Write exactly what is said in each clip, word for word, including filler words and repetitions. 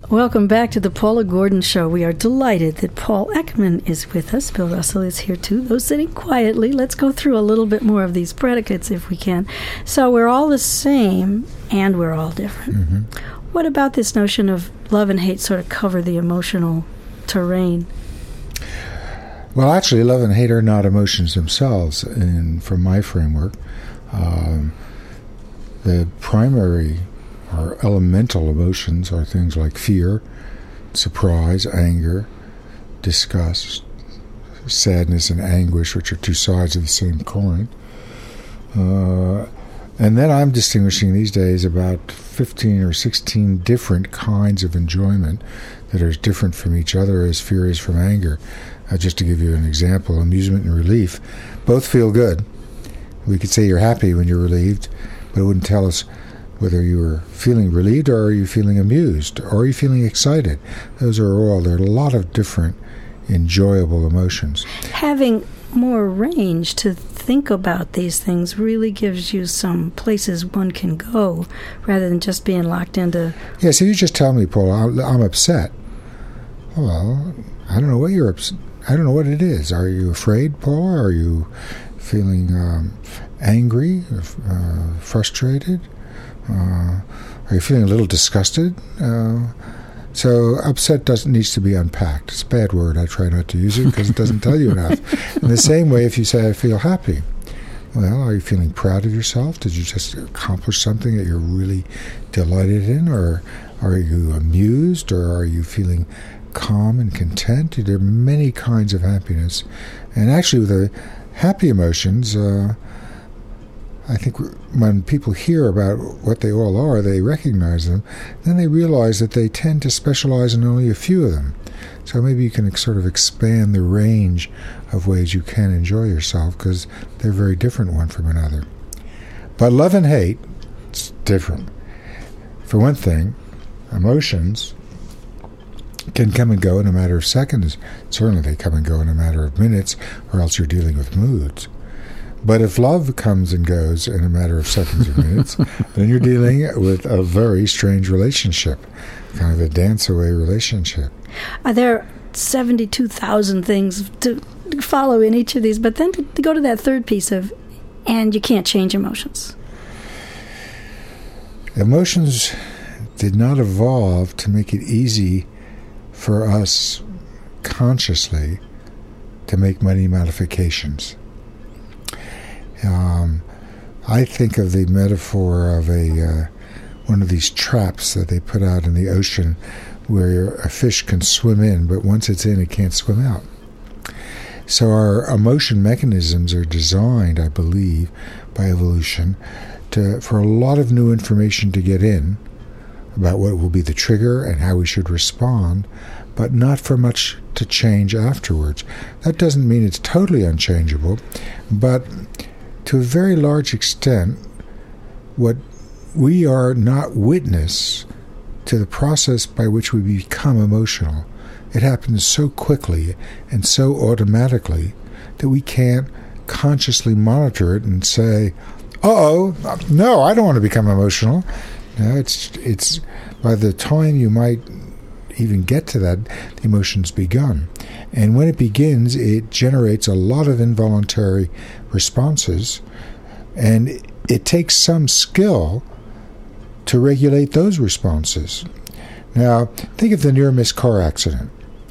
Welcome back to the Paula Gordon Show. We are delighted that Paul Ekman is with us. Bill Russell is here too, though sitting quietly. Let's go through a little bit more of these predicates if we can. So we're all the same and we're all different. Mm-hmm. What about this notion of love and hate sort of cover the emotional terrain? Well, actually, love and hate are not emotions themselves. And from my framework, um, the primary our elemental emotions are things like fear, surprise, anger, disgust, sadness, and anguish, which are two sides of the same coin. Uh, and then I'm distinguishing these days about fifteen or sixteen different kinds of enjoyment that are different from each other as fear is from anger. Uh, just to give you an example, amusement and relief both feel good. We could say you're happy when you're relieved, but it wouldn't tell us whether you were feeling relieved or are you feeling amused or are you feeling excited. Those are all, there are a lot of different enjoyable emotions. Having more range to think about these things really gives you some places one can go rather than just being locked into... Yeah, so you just tell me, Paul, I'm, I'm upset. Well, I don't know what you're upset. I don't know what it is. Are you afraid, Paul? Are you feeling um, angry, uh, frustrated? Uh, are you feeling a little disgusted? Uh, so upset doesn't needs to be unpacked. It's a bad word. I try not to use it because it doesn't tell you enough. In the same way, if you say, I feel happy, well, are you feeling proud of yourself? Did you just accomplish something that you're really delighted in? Or are you amused? Or are you feeling calm and content? There are many kinds of happiness. And actually, with the happy emotions, uh, I think when people hear about what they all are, they recognize them, then they realize that they tend to specialize in only a few of them. So maybe you can sort of expand the range of ways you can enjoy yourself because they're very different one from another. But love and hate, it's different. For one thing, emotions can come and go in a matter of seconds. Certainly they come and go in a matter of minutes, or else you're dealing with moods. But if love comes and goes in a matter of seconds or minutes, then you're dealing with a very strange relationship, kind of a dance-away relationship. Are there seventy-two thousand things to follow in each of these? But then to, to go to that third piece of, and you can't change emotions. Emotions did not evolve to make it easy for us consciously to make many modifications. Um, I think of the metaphor of a uh, one of these traps that they put out in the ocean where a fish can swim in, but once it's in, it can't swim out. So our emotion mechanisms are designed, I believe, by evolution to for a lot of new information to get in about what will be the trigger and how we should respond, but not for much to change afterwards. That doesn't mean it's totally unchangeable, but to a very large extent, what we are not witness to the process by which we become emotional. It happens so quickly and so automatically that we can't consciously monitor it and say, uh-oh, no, I don't want to become emotional. No, it's it's by the time you might even get to that, the emotion's begun. And when it begins, it generates a lot of involuntary responses, and it takes some skill to regulate those responses. Now, think of the near-miss car accident.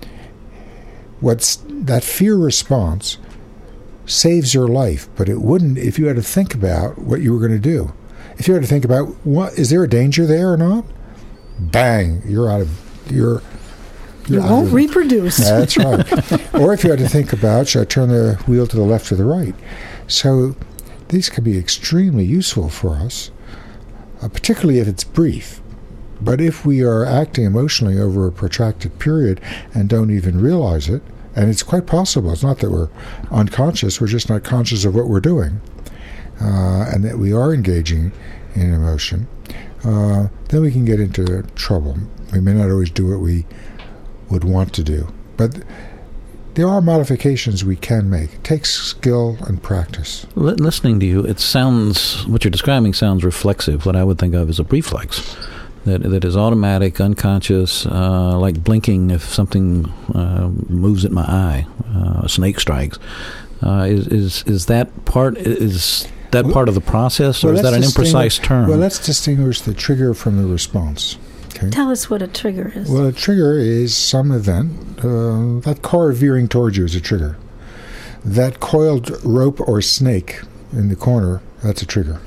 What's that fear response saves your life, but it wouldn't if you had to think about what you were going to do. If you had to think about, what, is there a danger there or not? Bang, you're out of... You're, you're you won't of, reproduce. That's right. Or if you had to think about, should I turn the wheel to the left or the right? So these can be extremely useful for us, uh, particularly if it's brief. But if we are acting emotionally over a protracted period and don't even realize it, and it's quite possible, it's not that we're unconscious, we're just not conscious of what we're doing, uh, and that we are engaging in emotion, uh, then we can get into trouble. We may not always do what we would want to do. But there are modifications we can make. It takes skill and practice. L- listening to you, it sounds, what you're describing sounds reflexive, what I would think of as a reflex. that that is automatic, unconscious, uh, like blinking if something uh, moves at my eye, uh, a snake strikes. Uh, is is is that part is that well, part of the process, or well, is that an imprecise term? Well, let's distinguish the trigger from the response. Okay. Tell us what a trigger is. Well, a trigger is some event. Uh, that car veering towards you is a trigger. That coiled rope or snake in the corner, that's a trigger.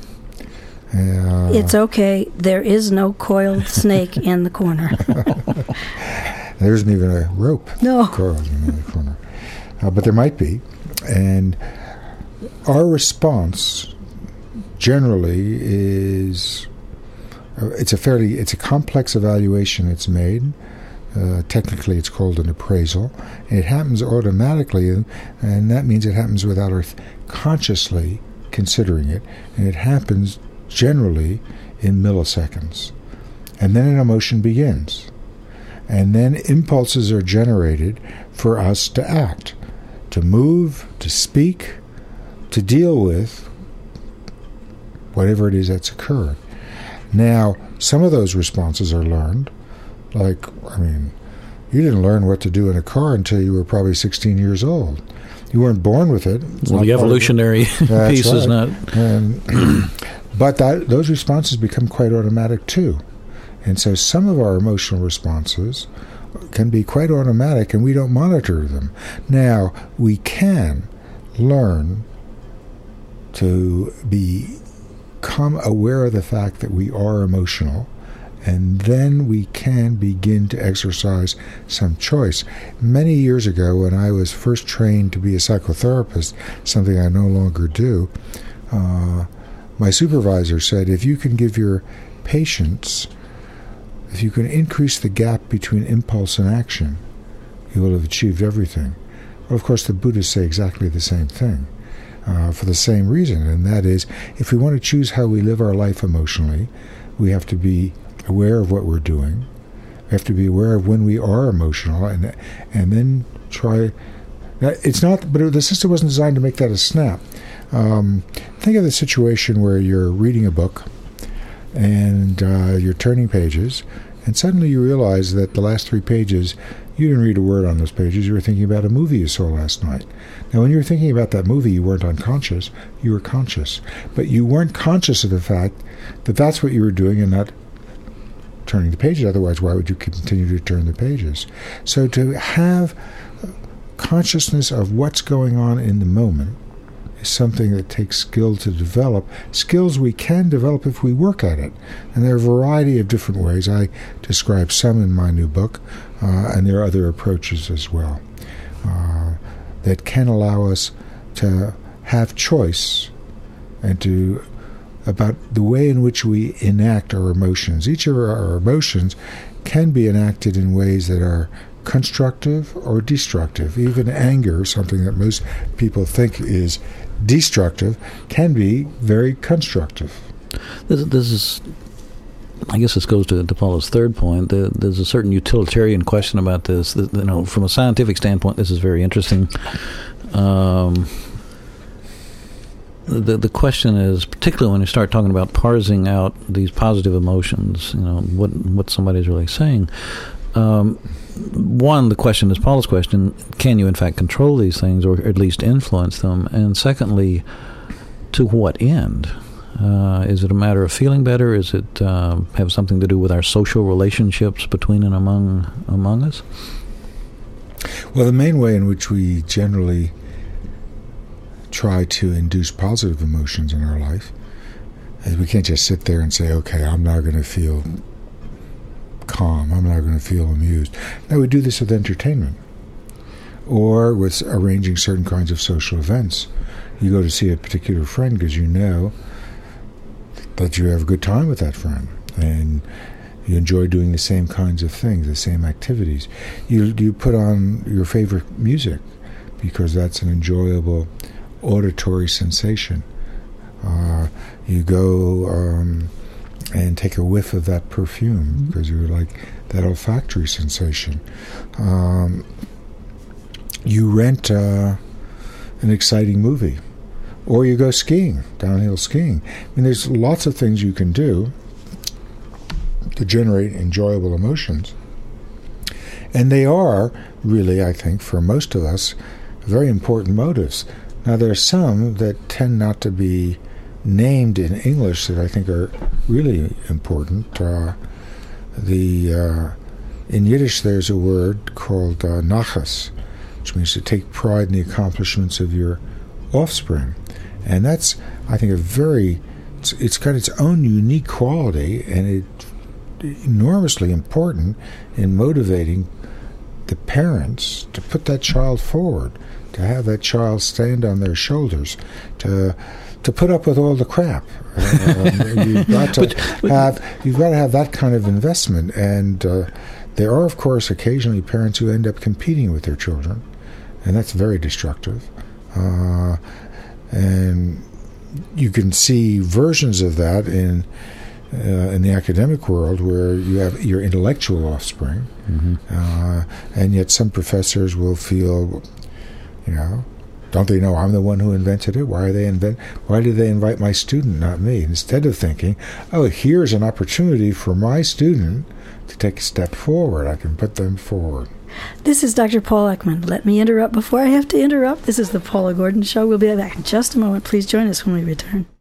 Uh, it's okay. There is no coiled snake in the corner. There isn't even a rope no. coiled in the corner. Uh, but there might be. And our response generally is... Uh, it's a fairly... It's a complex evaluation that's made. Uh, technically, it's called an appraisal. And it happens automatically, and, and that means it happens without our th- consciously considering it. And it happens generally in milliseconds. And then an emotion begins. And then impulses are generated for us to act, to move, to speak, to deal with whatever it is that's occurred. Now, some of those responses are learned. Like, I mean, you didn't learn what to do in a car until you were probably sixteen years old. You weren't born with it. It's well, the evolutionary piece right. is not... And, but that, those responses become quite automatic, too. And so some of our emotional responses can be quite automatic, and we don't monitor them. Now, we can learn to become aware of the fact that we are emotional, and then we can begin to exercise some choice. Many years ago, when I was first trained to be a psychotherapist, something I no longer do, uh, my supervisor said, if you can give your patients, if you can increase the gap between impulse and action, you will have achieved everything. Well, of course, the Buddhists say exactly the same thing, uh, for the same reason, and that is, if we want to choose how we live our life emotionally, we have to be aware of what we're doing. We have to be aware of when we are emotional, and and then try. It's not, but the system wasn't designed to make that a snap. Um, think of the situation where you're reading a book, and uh, you're turning pages, and suddenly you realize that the last three pages, you didn't read a word on those pages. You were thinking about a movie you saw last night. Now, when you were thinking about that movie, you weren't unconscious. You were conscious. But you weren't conscious of the fact that that's what you were doing and not turning the pages. Otherwise, why would you continue to turn the pages? So to have consciousness of what's going on in the moment is something that takes skill to develop. Skills we can develop if we work at it. And there are a variety of different ways. I describe some in my new book, uh, and there are other approaches as well uh, that can allow us to have choice and to about the way in which we enact our emotions. Each of our emotions can be enacted in ways that are constructive or destructive. Even anger, something that most people think is destructive, can be very constructive. This, this is, I guess this goes to, to Paula's third point. The, there's a certain utilitarian question about this. That, you know, from a scientific standpoint, this is very interesting. Um, the the question is, particularly when you start talking about parsing out these positive emotions, you know, what what somebody's really saying. Um, one, the question is Paula's question: can you in fact control these things, or at least influence them? And secondly, to what end? Uh, is it a matter of feeling better? Is it uh, have something to do with our social relationships between and among among us? Well, the main way in which we generally try to induce positive emotions in our life is we can't just sit there and say, okay, I'm now going to feel calm, I'm now going to feel amused. No, we do this with entertainment or with arranging certain kinds of social events. You go to see a particular friend because you know that you have a good time with that friend and you enjoy doing the same kinds of things, the same activities. You you put on your favorite music because that's an enjoyable auditory sensation. Uh, you go um, and take a whiff of that perfume because you like that olfactory sensation. Um, you rent uh, an exciting movie, or you go skiing, downhill skiing. I mean, there's lots of things you can do to generate enjoyable emotions. And they are really, I think, for most of us, very important motives. Now, there are some that tend not to be named in English that I think are really important. Uh, the uh, in Yiddish, there's a word called uh, nachas, which means to take pride in the accomplishments of your offspring. And that's, I think, a very, it's, it's got its own unique quality, and it's enormously important in motivating the parents to put that child forward, to have that child stand on their shoulders, to to put up with all the crap. Um, you've got to but, but, have you've got to have that kind of investment, and uh, there are, of course, occasionally parents who end up competing with their children, and that's very destructive. Uh, and you can see versions of that in uh, in the academic world, where you have your intellectual offspring, mm-hmm. uh, and yet some professors will feel, you know, don't they know I'm the one who invented it? Why are they invent? Why did they invite my student, not me? Instead of thinking, oh, here's an opportunity for my student to take a step forward. I can put them forward. This is Doctor Paul Ekman. Let me interrupt before I have to interrupt. This is the Paula Gordon Show. We'll be back in just a moment. Please join us when we return.